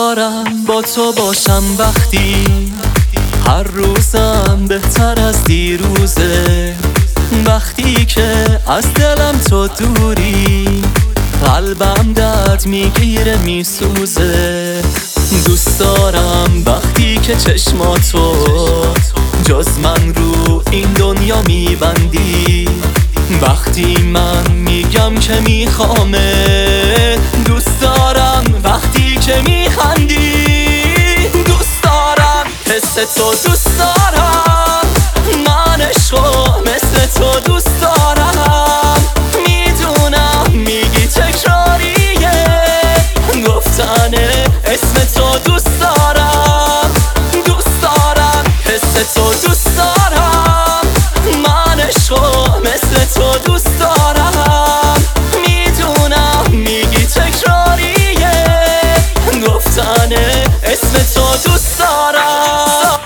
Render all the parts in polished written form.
دارم با تو باشم وقتی هر روزم بهتر از دیروزه، وقتی که از دلم تو دوری قلبم درد میگیره میسوزه. دوست دارم وقتی که چشماتو جز من رو این دنیا میبندی، وقتی من میگم که میخوامه. دوست دارم وقتی که میخندی، دوست دارم حس تو، دوست دارم من عشقو مثل تو دوست دارم. میدونم میگی تکراریه گفتن اسم تو، دوست دارم دوست دارم حس تو، دوست دارم من عشقو مثل تو دوست دارم. میدونم میگی تکراریه گفتن اسم تو، دوست دارم.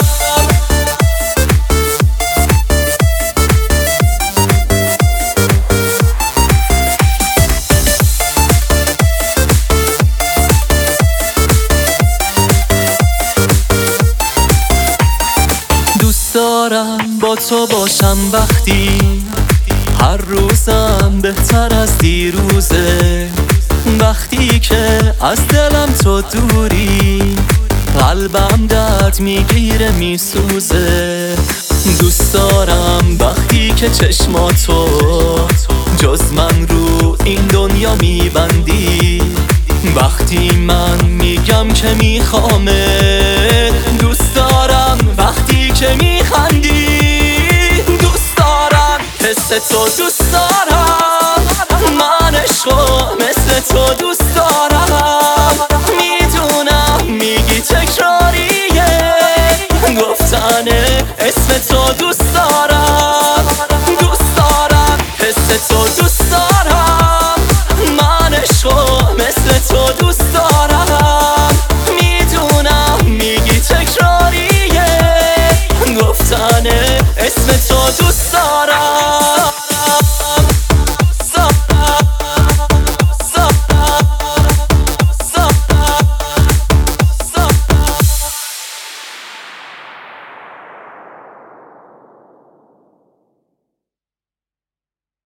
دوست دارم با تو باشم وقتی هر روزم بهتر از دیروزه، وقتی که از دلم تو دوری قلبم درد میگیره میسوزه. دوست دارم وقتی که چشماتو جز من رو این دنیا میبندی، وقتی من میگم که میخوامه. دوست دارم وقتی که میخندی، دوست دارم حس تو، دوست دارم